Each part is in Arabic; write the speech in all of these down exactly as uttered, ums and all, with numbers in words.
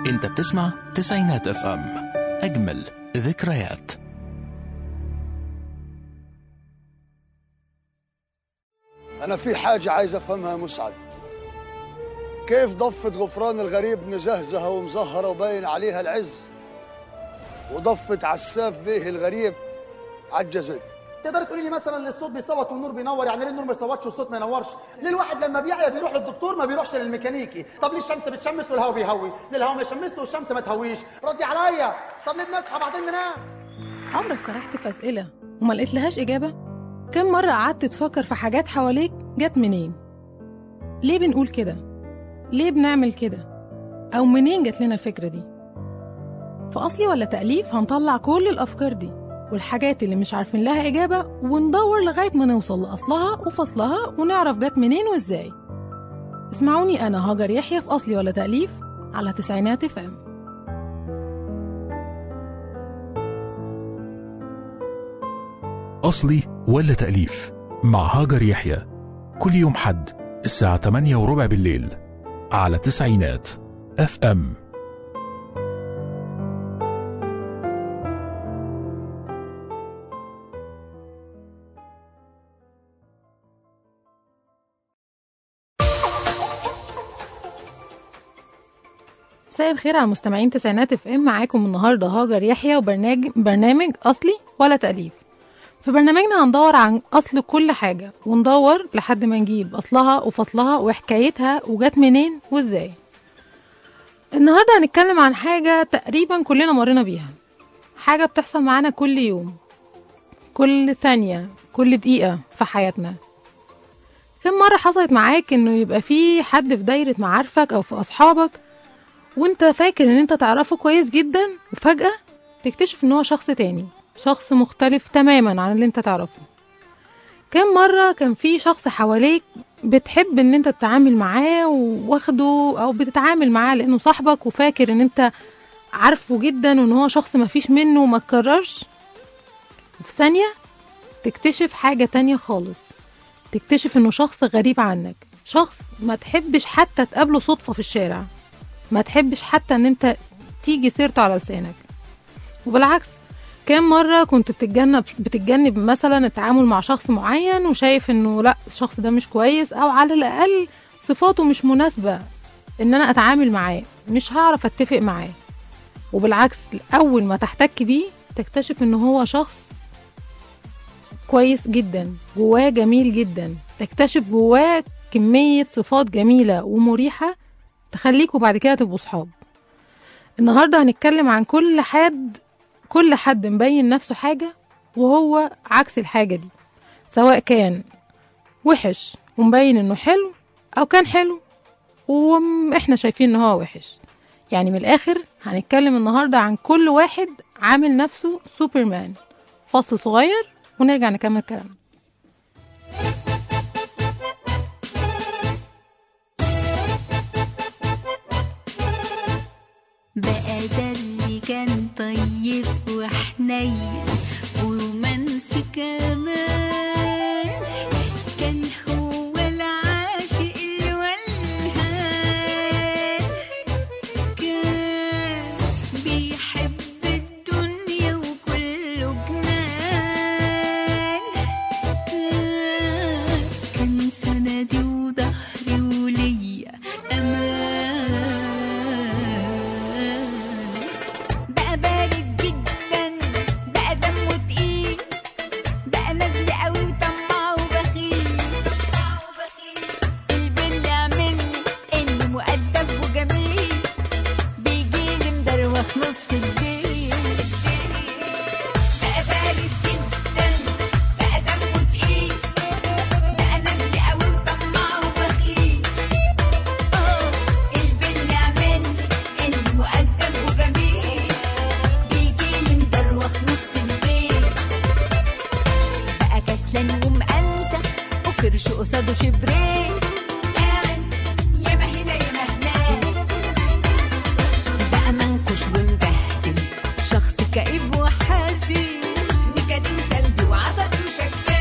انت بتسمع تسعينات اف ام، اجمل ذكريات. أنا في حاجة عايز أفهمها يا مسعد، كيف ضفة غفران الغريب مزهزهة ومزهرة وباين عليها العز، وضفة عساف بيه الغريب عجزت؟ تقدر تقولي لي مثلا ليه الصوت بيصوت والنور بينور؟ يعني ليه النور ما يصوتش والصوت ما ينورش؟ ليه الواحد لما بيعيا بيروح للدكتور ما بيروحش للميكانيكي؟ طب ليه الشمس بتشمس والهواء بيهوي؟ ليه الهواء ما يشمسش والشمس ما تهويش؟ ردي عليا. طب ليه بنصحى بعدين ننام؟ عمرك سرحت في أسئلة وما لقيت لهاش إجابة؟ كم مرة قعدت تفكر في حاجات حواليك جت منين؟ ليه بنقول كده؟ ليه بنعمل كده؟ أو منين جت لنا الفكرة دي؟ في أصلي ولا تأليف هنطلع كل الأفكار دي والحاجات اللي مش عارفين لها إجابة، وندور لغاية ما نوصل لأصلها وفصلها ونعرف جت منين وإزاي. اسمعوني أنا هاجر يحيى في أصلي ولا تأليف على تسعينات اف ام. أصلي ولا تأليف مع هاجر يحيى، كل يوم حد الساعة تمانية وربع بالليل على تسعينات اف ام. مساء الخير على مستمعين تسعينات اف ام، معاكم النهارده هاجر يحيى وبرنامج برنامج اصلي ولا تأليف. في برنامجنا هندور عن اصل كل حاجه، وندور لحد ما نجيب اصلها وفصلها وحكايتها وجات منين وازاي. النهارده هنتكلم عن حاجه تقريبا كلنا مرينا بيها، حاجه بتحصل معانا كل يوم، كل ثانيه، كل دقيقه في حياتنا. كم مره حصلت معاك انه يبقى في حد في دايره معارفك او في اصحابك وانت فاكر ان انت تعرفه كويس جدا، وفجأة تكتشف ان هو شخص تاني، شخص مختلف تماما عن اللي انت تعرفه. كم مرة كان في شخص حواليك بتحب ان انت تتعامل معاه واخده او بتتعامل معاه لانه صاحبك، وفاكر ان انت عارفه جدا وان هو شخص مفيش منه وما تكررش، وفي ثانية تكتشف حاجة تانية خالص، تكتشف انه شخص غريب عنك، شخص ما تحبش حتى تقابله صدفة في الشارع، ما تحبش حتى ان انت تيجي سيرته على لسانك. وبالعكس، كام مرة كنت بتتجنب بتتجنب مثلا التعامل مع شخص معين وشايف انه لا الشخص ده مش كويس، او على الاقل صفاته مش مناسبة ان انا اتعامل معاه، مش هعرف اتفق معاه. وبالعكس، اول ما تحتك بيه تكتشف انه هو شخص كويس جدا، جواه جميل جدا، تكتشف جواه كمية صفات جميلة ومريحة تخليكوا بعد كده تبقوا صحاب. النهاردة هنتكلم عن كل حد كل حد مبين نفسه حاجة وهو عكس الحاجة دي، سواء كان وحش ومبين انه حلو، او كان حلو واحنا شايفين انه هو وحش. يعني من الاخر هنتكلم النهاردة عن كل واحد عامل نفسه سوبرمان. فاصل صغير ونرجع نكمل كلامنا. بقى ده اللي كان طيب وحنين ورومانسي كمان، كان هو العاشق الولهان، كان بيحب الدنيا وكله جنان، كان كان سندي وظهري وليا أمان. قصاده شبرين ياما هنا ياما هناك، بقى منكش ومبهدل، شخص كئيب وحزين، نكد وسلبي وعصبي وشكاك،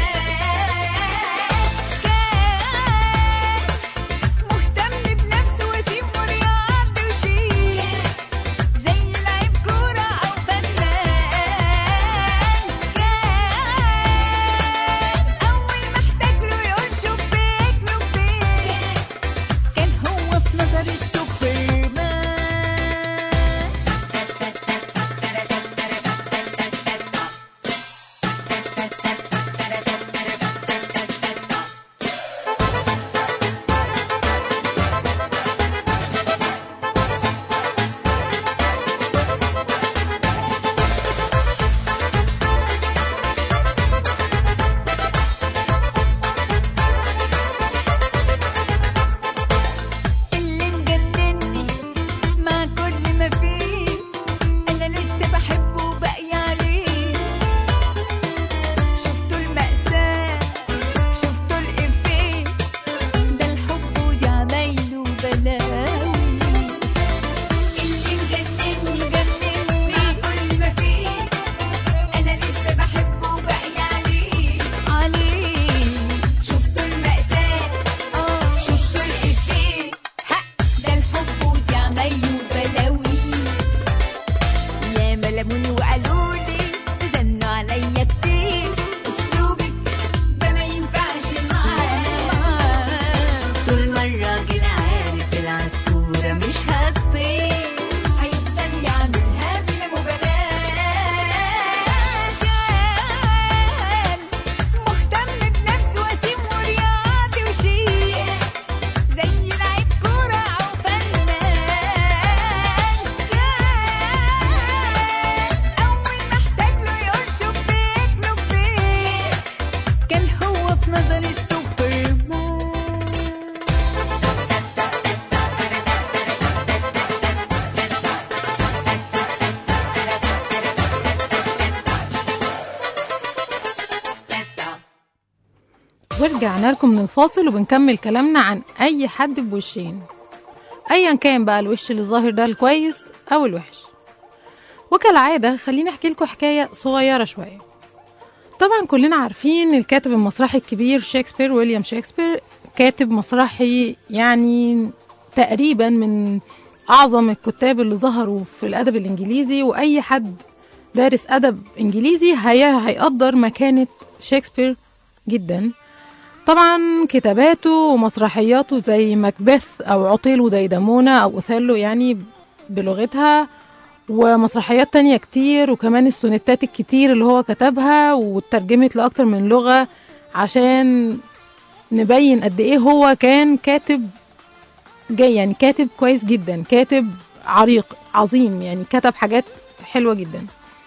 كان مهتم بنفسه وسيم ورياضي وشيك، ورجعنا لكم من الفاصل وبنكمل كلامنا عن أي حد بوشين، أيا كان بقى الوش اللي ظاهر ده الكويس أو الوحش. وكالعادة خليني أحكي لكم حكاية صغيرة شوية. طبعا كلنا عارفين الكاتب المسرحي الكبير شكسبير، ويليام شكسبير، كاتب مسرحي يعني تقريبا من أعظم الكتاب اللي ظهروا في الأدب الإنجليزي، وأي حد دارس أدب إنجليزي هي هيقدر مكانة شكسبير جدا. طبعا كتاباته ومسرحياته زي ماكبث أو عطيل وديدمونة أو أوثيلو يعني بلغتها، ومسرحيات تانية كتير، وكمان السونيتات الكتير اللي هو كتبها وترجمت لأكتر من لغة عشان نبين قد إيه هو كان كاتب جاي، يعني كاتب كويس جدا، كاتب عريق عظيم، يعني كتب حاجات حلوة جدا.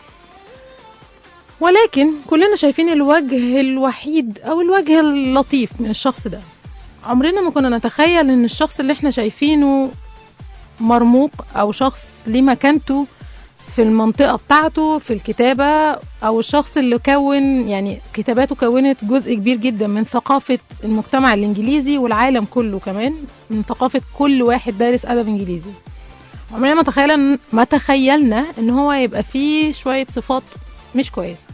ولكن كلنا شايفين الوجه الوحيد أو الوجه اللطيف من الشخص ده. عمرنا ما كنا نتخيل إن الشخص اللي احنا شايفينه مرموق أو شخص ليه مكانته في المنطقة بتاعته في الكتابة، أو الشخص اللي كون يعني كتاباته كونت جزء كبير جدا من ثقافة المجتمع الإنجليزي والعالم كله، كمان من ثقافة كل واحد دارس أدب إنجليزي. عمرنا ما تخيلنا ما تخيلنا إن هو يبقى فيه شوية صفات مش كويسة.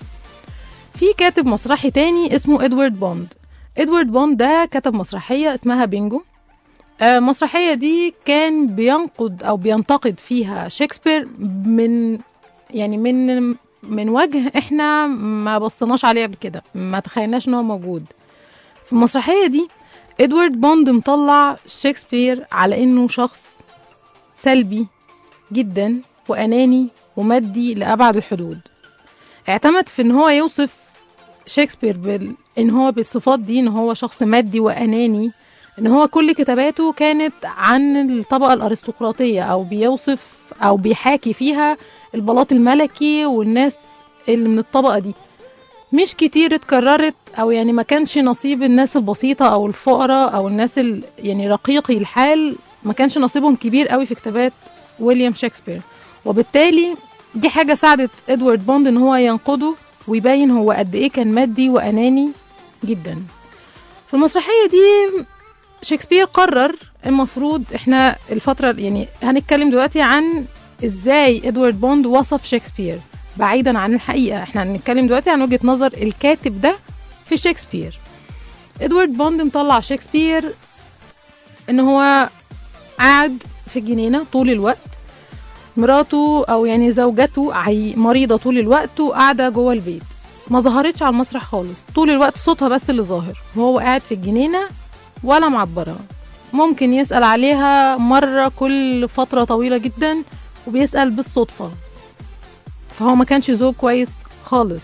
في كاتب مسرحي تاني اسمه إدوارد بوند. إدوارد بوند ده كتب مسرحية اسمها بينجو. المسرحية دي كان بينقد أو بينتقد فيها شكسبير من يعني من من وجه احنا ما بصناش عليه قبل كده، ما تخيلناش ان هو موجود. في المسرحية دي إدوارد بوند مطلع شكسبير على انه شخص سلبي جدا وأناني ومادي لأبعد الحدود. اعتمد في ان هو يوصف شكسبير بال... ان هو بالصفات دي، ان هو شخص مادي وأناني، ان هو كل كتاباته كانت عن الطبقة الأرستقراطية، او بيوصف او بيحاكي فيها البلاط الملكي والناس اللي من الطبقة دي. مش كتير اتكررت، او يعني ما كانش نصيب الناس البسيطة او الفقراء او الناس ال... يعني رقيقي الحال، ما كانش نصيبهم كبير قوي في كتابات ويليام شكسبير. وبالتالي دي حاجة ساعدت إدوارد بوند ان هو ينقده ويبين هو قد ايه كان مادي وأناني جدا. في المسرحية دي شكسبير قرر المفروض احنا الفترة يعني هنتكلم دلوقتي عن ازاي إدوارد بوند وصف شكسبير بعيدا عن الحقيقة. احنا هنتكلم دلوقتي عن وجهة نظر الكاتب ده في شكسبير. إدوارد بوند مطلع شكسبير ان هو قاعد في الجنينة طول الوقت، مراته او يعني زوجته مريضة طول الوقت وقاعدة جوه البيت، ما ظهرتش على المسرح خالص، طول الوقت صوتها بس اللي ظاهر، وهو قاعد في الجنينة ولا معبرة. ممكن يسأل عليها مرة كل فترة طويلة جدا وبيسأل بالصدفة. فهو ما كانش زوج كويس خالص،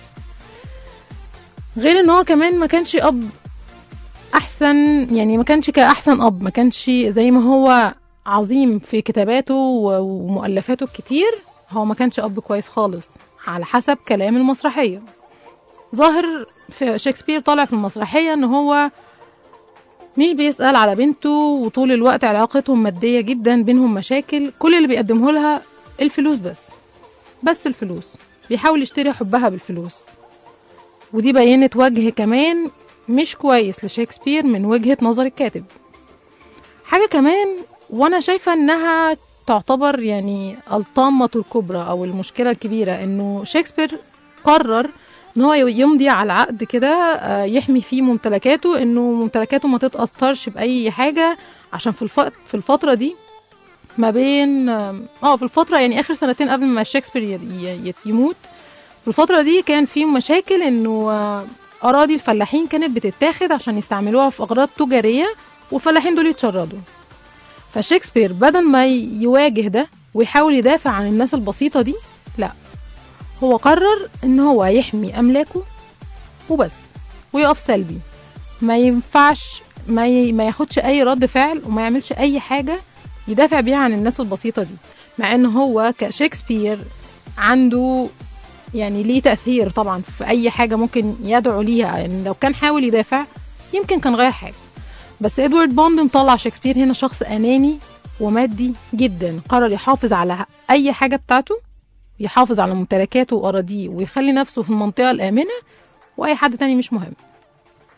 غير ان هو كمان ما كانش اب احسن، يعني ما كانش كأحسن اب، ما كانش زي ما هو عظيم في كتاباته ومؤلفاته الكتير، هو ما كانش اب كويس خالص على حسب كلام المسرحية. ظاهر في شكسبير طالع في المسرحية ان هو مش بيسأل على بنته، وطول الوقت علاقتهم مادية جدا، بينهم مشاكل، كل اللي بيقدمه لها الفلوس بس بس الفلوس، بيحاول يشتري حبها بالفلوس. ودي بينت وجه كمان مش كويس لشكسبير من وجهة نظر الكاتب. حاجة كمان وانا شايفة انها تعتبر يعني الطامة الكبرى او المشكلة الكبيرة، انه شكسبير قرر ان هو يمضي على عقد كده يحمي فيه ممتلكاته، انه ممتلكاته ما تتأثرش بأي حاجة، عشان في الف... في الفترة دي ما بين اه في الفترة يعني اخر سنتين قبل ما شكسبير ي... يموت، في الفترة دي كان في مشاكل انه اراضي الفلاحين كانت بتتاخد عشان يستعملوها في اغراض تجارية، والفلاحين دول يتشردوا. فشكسبير بدل ما يواجه ده ويحاول يدافع عن الناس البسيطة دي، لا، هو قرر ان هو يحمي املاكه وبس، ويقف سلبي، ما ينفعش ما, ي... ما ياخدش اي رد فعل، وما يعملش اي حاجة يدافع بيها عن الناس البسيطة دي، مع ان هو كشكسبير عنده يعني ليه تأثير طبعا في اي حاجة ممكن يدعو ليها، يعني لو كان حاول يدافع يمكن كان غير حاجة. بس إدوارد بوند مطلع شكسبير هنا شخص أناني ومادي جدا، قرر يحافظ على أي حاجة بتاعته، يحافظ على ممتلكاته وأراضيه، ويخلي نفسه في المنطقة الآمنة، وأي حد تاني مش مهم.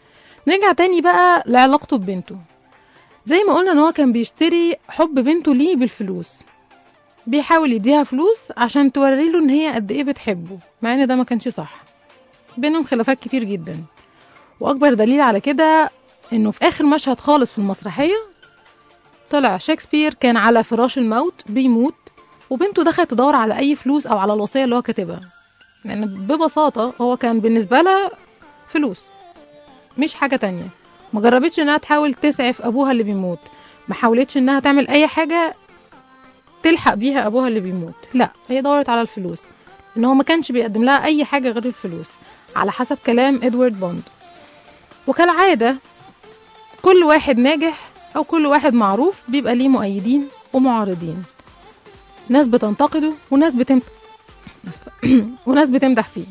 نرجع تاني بقى لعلاقته ببنته. زي ما قلنا ان هو كان بيشتري حب بنته ليه بالفلوس، بيحاول يديها فلوس عشان توري له ان هي قد ايه بتحبه، مع ان ده ما كانش صح. بينهم خلافات كتير جدا، واكبر دليل على كده انه في اخر مشهد خالص في المسرحية طلع شكسبير كان على فراش الموت بيموت، وبنته دخلت تدور على اي فلوس او على الوصية اللي هو كاتبها، لان يعني ببساطة هو كان بالنسبة لها فلوس مش حاجة تانية. ما جربتش انها تحاول تسعف ابوها اللي بيموت، ما حاولتش انها تعمل اي حاجة تلحق بيها ابوها اللي بيموت، لا هي دورت على الفلوس، ان هو ما كانش بيقدم لها اي حاجة غير الفلوس على حسب كلام ادوارد بوند. وكالعادة كل واحد ناجح او كل واحد معروف بيبقى ليه مؤيدين ومعارضين، ناس بتنتقده وناس بتمدح وناس بتمدح فيه.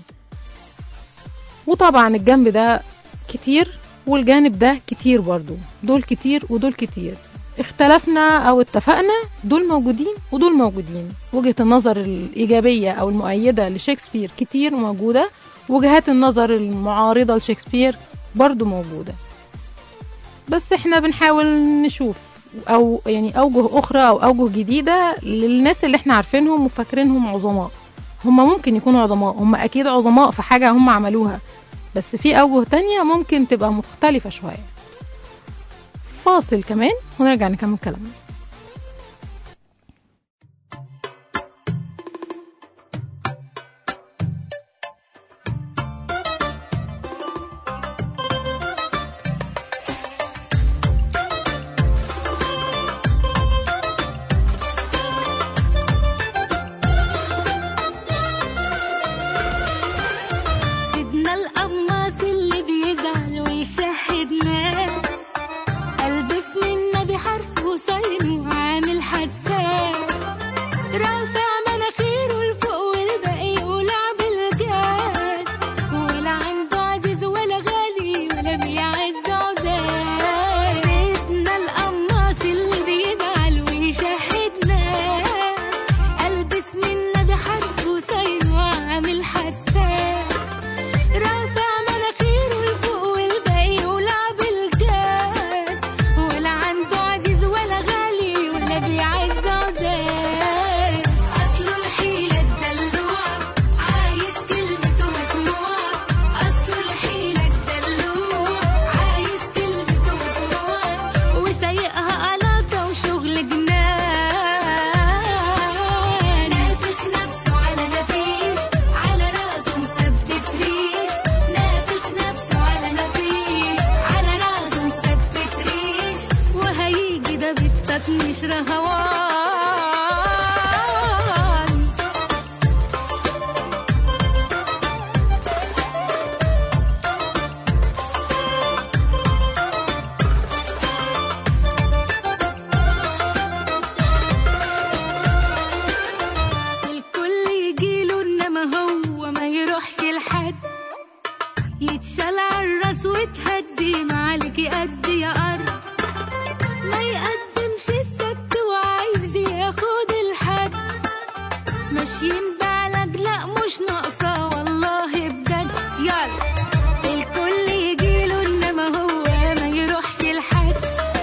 وطبعا الجنب ده كتير والجانب ده كتير برضو، دول كتير ودول كتير، اختلفنا او اتفقنا، دول موجودين ودول موجودين. وجهة النظر الإيجابية او المؤيدة لشكسبير كتير وموجودة، وجهات النظر المعارضة لشكسبير برضو موجودة، بس احنا بنحاول نشوف او يعني اوجه اخرى او اوجه جديدة للناس اللي احنا عارفينهم وفاكرينهم عظماء. هم ممكن يكونوا عظماء، هم اكيد عظماء في حاجة هم عملوها، بس في اوجه تانية ممكن تبقى مختلفة شوية. فاصل كمان ونرجع نكمل كلامنا. يتشال عالراس وتهدي معالك قد يا أرض، ما يقدمش السبت وعايز ياخد الحد، ماشيين بعلاج لا مش ناقصة والله بجد. يلا الكل يجيله انما هو ما يروحش لحد،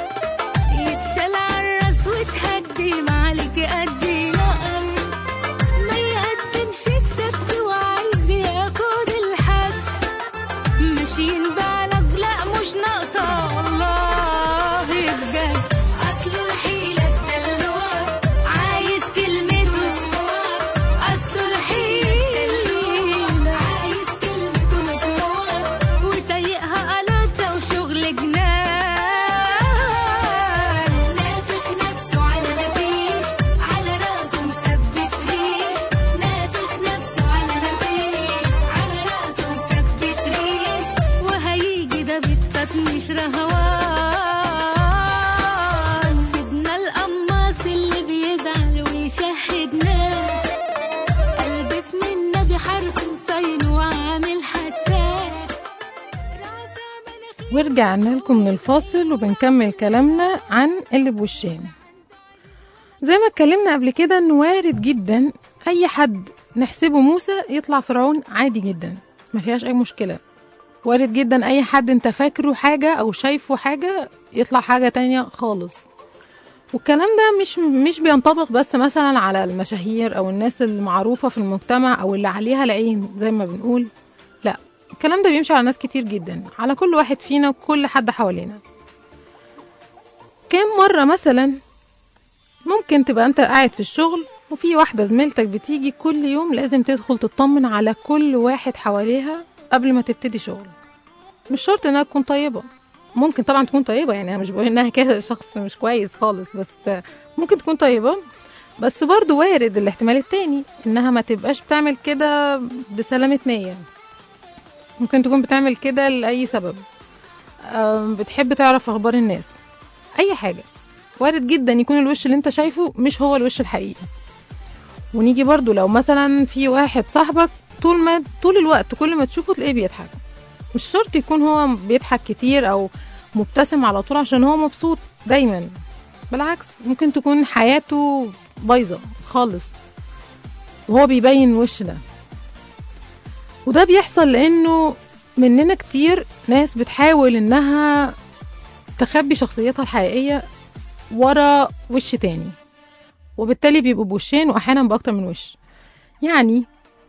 يتشال عالراس وتهدي معالك قد يا أرض، ما يقدمش السبت وعايز ياخد الحد، ماشيين بعلاج لا مش ناقصة والله بجد. أصل الحيلة الدلوع عايز كلمة مسموع، أصل الحيلة عايز كلمة مسموع، وسايقها قلاطة وشغل جنان، نافخ نفسه على مفيش على راسه مثبت ريش، نافخ نفسه على مفيش على راسه مثبت ريش، وهيجي ده بالتطنيش رهوان. سيبنا القماص اللي بيزعل ويشهد ناس، البس من نبي حرف وصين وعامل حساس، رافع مناخير. ورجعنا لكم من الفاصل وبنكمل كلامنا عن اللي بوشين. زي ما اتكلمنا قبل كده انه وارد جدا اي حد نحسبه موسى يطلع فرعون عادي جدا، ما فيهاش اي مشكلة. وارد جدا اي حد انت فاكره حاجة او شايفه حاجة يطلع حاجة تانية خالص. والكلام ده مش مش بينطبق بس مثلا على المشاهير او الناس المعروفة في المجتمع او اللي عليها العين زي ما بنقول، لا، الكلام ده بيمشي على ناس كتير جدا، على كل واحد فينا وكل حد حوالينا. كام مرة مثلا ممكن تبقى انت قاعد في الشغل وفي واحدة زميلتك بتيجي كل يوم لازم تدخل تطمن على كل واحد حواليها قبل ما تبتدي شغل. مش شرط انها تكون طيبة، ممكن طبعا تكون طيبة، يعني انا مش بقول انها كده شخص مش كويس خالص، بس ممكن تكون طيبة، بس برضو وارد الاحتمال التاني انها ما تبقاش بتعمل كده بسلامة نية. ممكن تكون بتعمل كده لأي سبب، بتحب تعرف اخبار الناس، اي حاجة. وارد جدا يكون الوش اللي انت شايفه مش هو الوش الحقيقي. ونيجي برضو لو مثلا في واحد صاحبك طول ما طول الوقت كل ما تشوفه تلاقيه بيضحك، مش شرط يكون هو بيضحك كتير او مبتسم على طول عشان هو مبسوط دايما، بالعكس ممكن تكون حياته بايظة خالص وهو بيبين الوش ده. وده بيحصل لانه مننا كتير ناس بتحاول انها تخبي شخصيتها الحقيقية ورا وش تاني، وبالتالي بيبقوا بوشين واحيانا باكتر من وش. يعني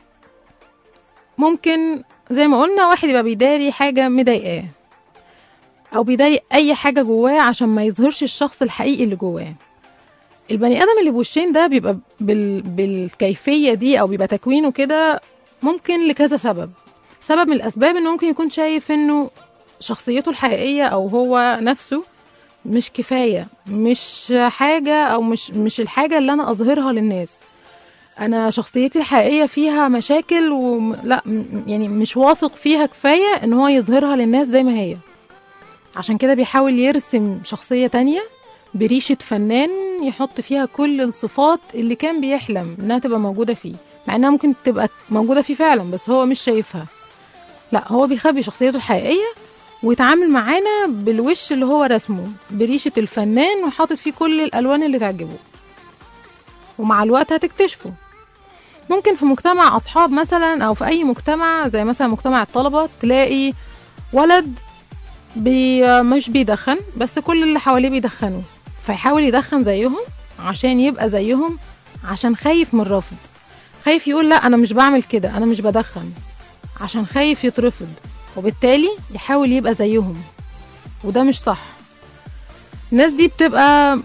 ممكن زي ما قلنا واحد يبقى بيداري حاجة مضايقاه او بيداري اي حاجة جواه عشان ما يظهرش الشخص الحقيقي اللي جواه. البني ادم اللي بوشين ده بيبقى بال... بالكيفية دي او بيبقى تكوينه كده ممكن لكذا سبب. سبب من الاسباب انه ممكن يكون شايف انه شخصيته الحقيقية او هو نفسه مش كفاية، مش حاجة او مش مش الحاجة اللي انا اظهرها للناس. انا شخصيتي الحقيقية فيها مشاكل ولا يعني مش واثق فيها كفاية ان هو يظهرها للناس زي ما هي، عشان كده بيحاول يرسم شخصية تانية بريشة فنان يحط فيها كل الصفات اللي كان بيحلم انها تبقى موجودة فيه، مع انها ممكن تبقى موجودة فيه فعلا بس هو مش شايفها. لا، هو بيخبي شخصيته الحقيقية ويتعامل معانا بالوش اللي هو رسمه بريشة الفنان وحاطط فيه كل الالوان اللي تعجبه، ومع الوقت هتكتشفه. ممكن في مجتمع أصحاب مثلا أو في أي مجتمع زي مثلا مجتمع الطلبة تلاقي ولد بي مش بيدخن بس كل اللي حواليه بيدخنوا، فيحاول يدخن زيهم عشان يبقى زيهم، عشان خايف من الرفض، خايف يقول لا أنا مش بعمل كده، أنا مش بدخن، عشان خايف يترفض، وبالتالي يحاول يبقى زيهم، وده مش صح. الناس دي بتبقى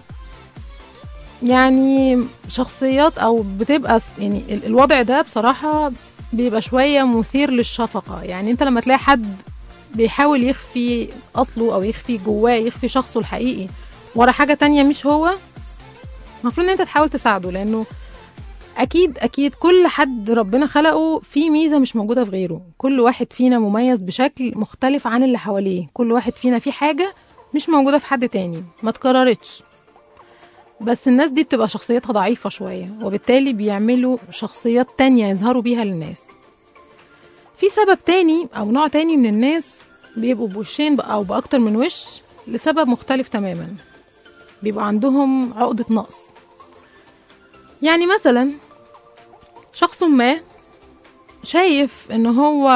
يعني شخصيات او بتبقى يعني الوضع ده بصراحة بيبقى شوية مثير للشفقة. يعني انت لما تلاقي حد بيحاول يخفي اصله او يخفي جواه، يخفي شخصه الحقيقي ورا حاجة تانية مش هو، المفروض ان انت تحاول تساعده، لانه اكيد اكيد كل حد ربنا خلقه فيه ميزة مش موجودة في غيره. كل واحد فينا مميز بشكل مختلف عن اللي حواليه، كل واحد فينا فيه حاجة مش موجودة في حد تاني ما تكررتش، بس الناس دي بتبقى شخصيتها ضعيفة شوية وبالتالي بيعملوا شخصيات تانية يظهروا بيها للناس. في سبب تاني أو نوع تاني من الناس بيبقوا بوشين أو بأكتر من وش لسبب مختلف تماما، بيبقوا عندهم عقدة نقص. يعني مثلا شخص ما شايف إن هو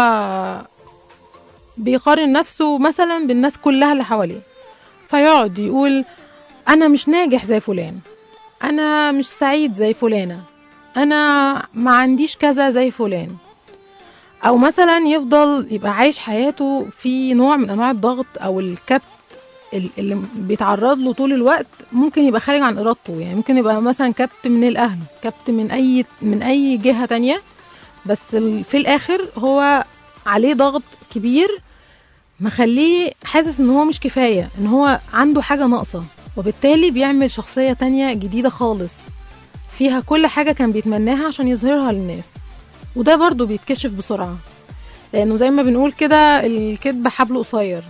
بيقارن نفسه مثلا بالناس كلها اللي حواليه، فيقعد يقول أنا مش ناجح زي فلان، أنا مش سعيد زي فلانة، أنا ما عنديش كذا زي فلان. أو مثلا يفضل يبقى عايش حياته في نوع من أنواع الضغط أو الكبت اللي بيتعرض له طول الوقت، ممكن يبقى خارج عن إرادته. يعني ممكن يبقى مثلا كبت من الأهل، كبت من أي من أي جهة تانية، بس في الآخر هو عليه ضغط كبير مخليه حاسس إن هو مش كفاية، إن هو عنده حاجة ناقصة، وبالتالي بيعمل شخصية تانية جديدة خالص فيها كل حاجة كان بيتمناها عشان يظهرها للناس. وده برضو بيتكشف بسرعة، لأنه زي ما بنقول كده الكذب حبل قصير.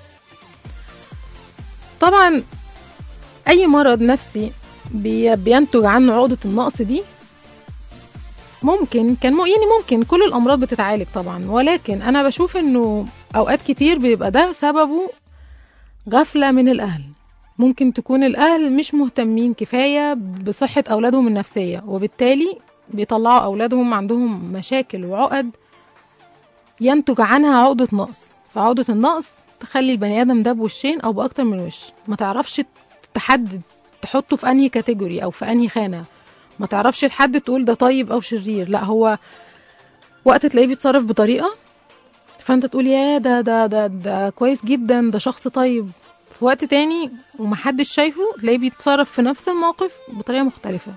طبعا أي مرض نفسي بينتج عنه عقدة النقص دي ممكن كان يعني ممكن كل الأمراض بتتعالج طبعا، ولكن أنا بشوف إنه أوقات كتير بيبقى ده سببه غفلة من الأهل. ممكن تكون الأهل مش مهتمين كفاية بصحة أولادهم النفسية، وبالتالي بيطلعوا أولادهم عندهم مشاكل وعقد ينتج عنها عقدة نقص، فعقدة النقص تخلي البني آدم ده بوشين أو بأكتر من وش، ما تعرفش تحدد تحطه في أنهي كاتيجوري أو في أنهي خانة، ما تعرفش تحدد تقول ده طيب أو شرير. لا، هو وقت تلاقيه بيتصرف بطريقة فأنت تقول يا ده ده ده ده كويس جدا، ده شخص طيب. في وقت تاني ومحدش شايفه تلاقيه بيتصرف في نفس الموقف بطريقة مختلفة.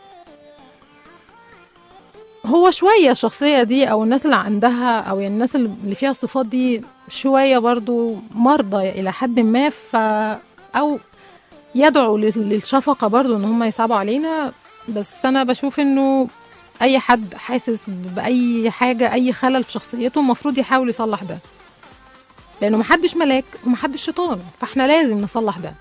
هو شوية الشخصية دي أو الناس اللي عندها أو يعني الناس اللي فيها الصفات دي شوية برضو مرضى إلى حد ما، ف أو يدعو للشفقة برضو إن هم يصعبوا علينا. بس أنا بشوف إنه أي حد حاسس بأي حاجة أي خلل في شخصيته المفروض يحاول يصلح ده، لأنه محدش ملاك ومحدش شيطان، فإحنا لازم نصلح ده.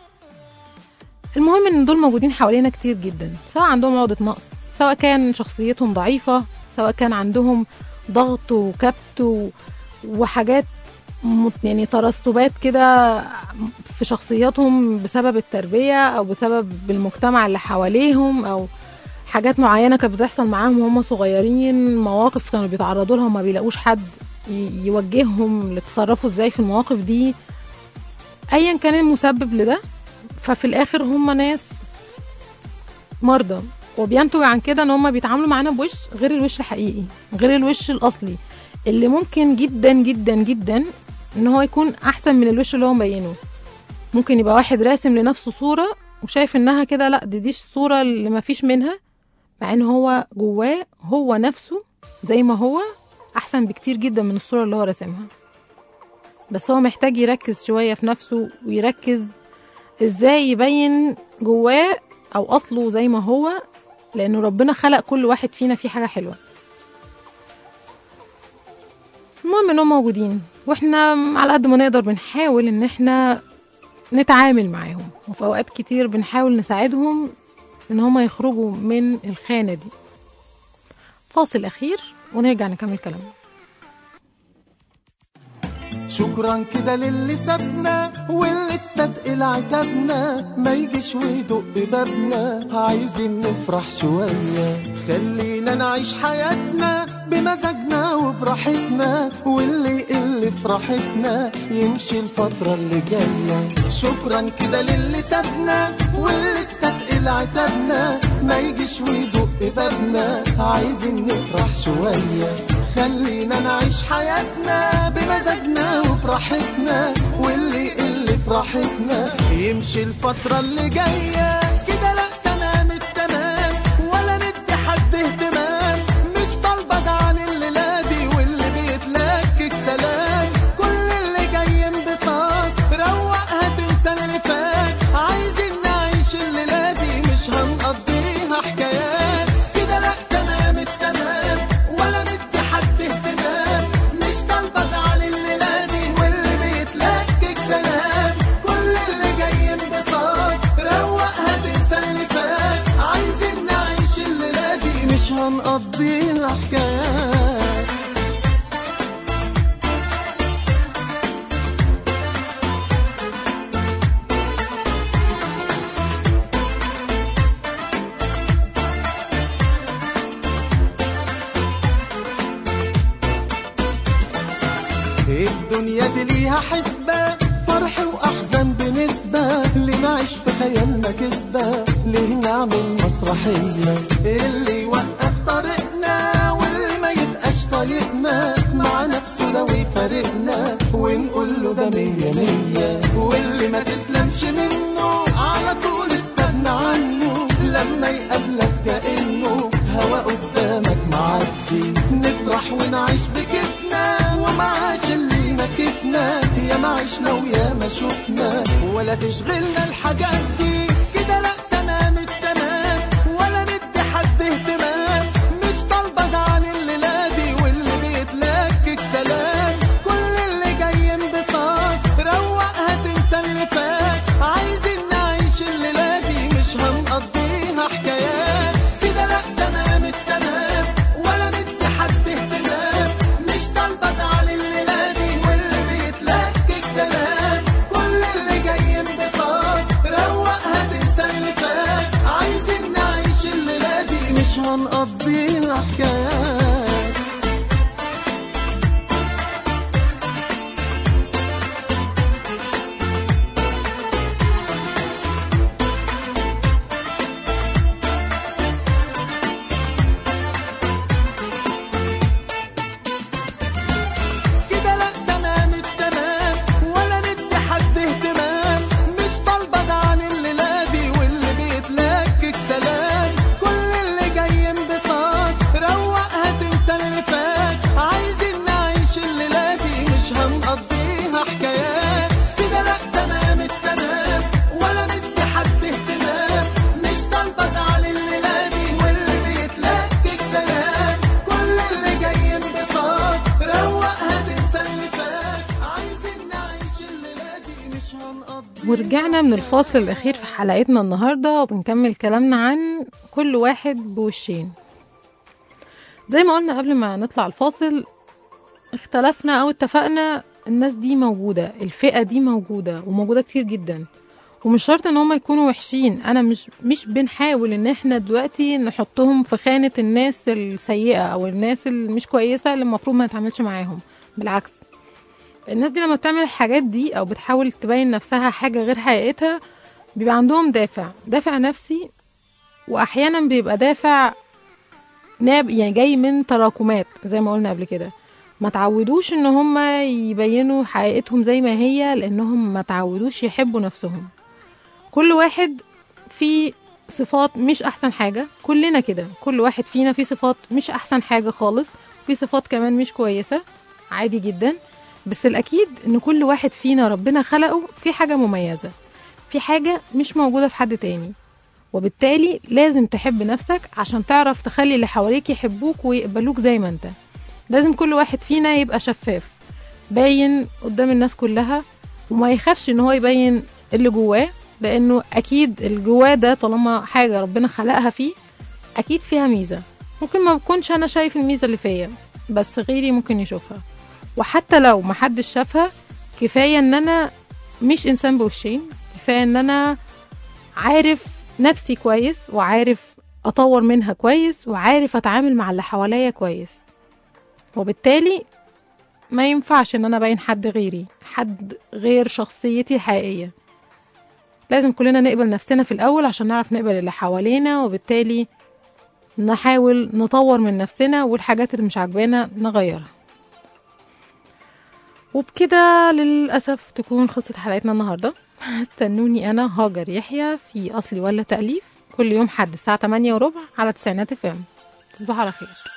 المهم إن دول موجودين حوالينا كتير جدا، سواء عندهم عقدة نقص، سواء كان شخصيتهم ضعيفة، سواء كان عندهم ضغط وكبت وحاجات يعني ترسبات كده في شخصياتهم بسبب التربية أو بسبب المجتمع اللي حواليهم، أو حاجات معينة كانت بتحصل معاهم وهم صغيرين، مواقف كانوا بيتعرضوا لها وما بيلاقوش حد يوجههم لتصرفوا ازاي في المواقف دي. أيا كان المسبب لده، ففي الآخر هم ناس مرضى، وبينتج عن كده ان هم بيتعاملوا معانا بوش غير الوش الحقيقي، غير الوش الأصلي اللي ممكن جدا جدا جدا ان هو يكون احسن من الوش اللي هو مبينه. ممكن يبقى واحد راسم لنفسه صورة وشايف انها كده، لا دي دي الصورة اللي ما فيش منها، مع ان هو جواه هو نفسه زي ما هو احسن بكتير جدا من الصورة اللي هو راسمها. بس هو محتاج يركز شوية في نفسه ويركز ازاي يبين جواه او اصله زي ما هو، لانه ربنا خلق كل واحد فينا فيه حاجة حلوة. المهم انهم موجودين، واحنا على قد ما نقدر بنحاول ان احنا نتعامل معاهم، وفي اوقات كتير بنحاول نساعدهم ان هم يخرجوا من الخانة دي. فاصل اخير ونرجع نكمل كلامنا. شكرا كده للي سابنا واللي استثقل عتابنا، ما يجيش ويدق ببابنا، عايزين نفرح شوية، خلينا نعيش حياتنا بمزاجنا وبراحتنا، واللي يقل في راحتنا يمشي الفترة اللي جاية. شكرا كده للي سابنا واللي استثقل عتابنا، ما يجيش ويدق ببابنا، عايزين نفرح شوية، خلينا نعيش حياتنا بمزاجنا وبراحتنا، واللي يقل في راحتنا يمشي الفترة اللي جاية. كده لا تمام التمام ولا ندي حد اهتمام، مش طالبة زعل الليلة دي واللي بيتلكك سلام، كل اللي جاي انبساط روقها تنسى اللي فات، عايزين نعيش الليلة دي مش هنقضيها حكايات. كده لا تمام التمام ولا ندي حد اهتمام، مش طالبة زعل الليلة دي واللي بيتلكك سلام، كل اللي جاي انبساط روقها تنسى اللي فات، عايزين نعيش الليلة دي مش هنقضيها حكايات. الدنيا دي ليها حسبة، فرح وأحزان بنسبة، اللي نعيش في خيالنا كسبة، ليه نعمل مسرحية، اللي يوقف طريقنا واللي ما يبقاش طايقنا، مع نفسه لو يفارقنا ونقول له ده مية مية، واللي ما تسلمش منه على طول استغنى عنه، لما يقابلك كأنه هوا قدامك معدي، نفرح ونعيش بكيفنا ومعاش اللي نكفنا، يا ما عشنا ويا ما شفنا ولا تشغلنا الحاجات دي. كده لا تمام التمام ولا ندي حد اهتمام، مش طالبة زعل الليلة دي واللي بيتلكك سلام، كل اللي جاي انبساط روقها تنسى اللي فات، عايزين نعيش الليلة دي مش هنقضيها حكايات. كده لا تمام التمام ولا ندي حد اهتمام، مش طالبة زعل الليلة دي واللي بيتلكك سلام، كل اللي جاي انبساط روقها تنسى اللي فات، عايزين نعيش الليلة دي مش هنقضيها حكايات. ورجعنا من الفاصل الأخير في حلقتنا النهاردة وبنكمل كلامنا عن كل واحد بوشين. زي ما قلنا قبل ما نطلع الفاصل، اختلفنا أو اتفقنا الناس دي موجودة، الفئة دي موجودة وموجودة كتير جدا، ومش شرط ان هم يكونوا وحشين. انا مش مش بنحاول ان احنا دلوقتي نحطهم في خانة الناس السيئة او الناس اللي مش كويسة اللي المفروض ما نتعاملش معاهم. بالعكس، الناس دي لما بتعمل الحاجات دي او بتحاول تبين نفسها حاجة غير حقيقتها بيبقى عندهم دافع دافع نفسي، واحيانا بيبقى دافع ناب يعني جاي من تراكمات زي ما قلنا قبل كده. ما تعودوش ان هم يبينوا حقيقتهم زي ما هي، لانهم ما تعودوش يحبوا نفسهم. كل واحد فيه صفات مش احسن حاجة، كلنا كده، كل واحد فينا فيه صفات مش احسن حاجة خالص، فيه صفات كمان مش كويسة، عادي جدا. بس الاكيد ان كل واحد فينا ربنا خلقه في حاجة مميزة، في حاجة مش موجودة في حد تاني، وبالتالي لازم تحب نفسك عشان تعرف تخلي اللي حواليك يحبوك ويقبلوك زي ما انت. لازم كل واحد فينا يبقى شفاف، باين قدام الناس كلها، وما يخافش ان هو يبين اللي جواه، لانه اكيد اللي جواه ده طالما حاجة ربنا خلقها فيه اكيد فيها ميزة. ممكن ما بكونش انا شايف الميزة اللي فيا، بس غيري ممكن يشوفها. وحتى لو محدش شافها، كفاية ان انا مش انسان بوشين، كفاية ان انا عارف نفسي كويس، وعارف اطور منها كويس، وعارف اتعامل مع اللي حواليا كويس. وبالتالي ما ينفعش ان انا ابين حد غيري، حد غير شخصيتي الحقيقية. لازم كلنا نقبل نفسنا في الاول عشان نعرف نقبل اللي حوالينا، وبالتالي نحاول نطور من نفسنا، والحاجات اللي مش عاجبانا نغيرها. وبكده للأسف تكون خلصت حلقتنا النهاردة. استنوني أنا هاجر يحيى في أصلي ولا تأليف كل يوم حد الساعة تمانية وربع على تسعينات اف ام. تصبحوا على خير.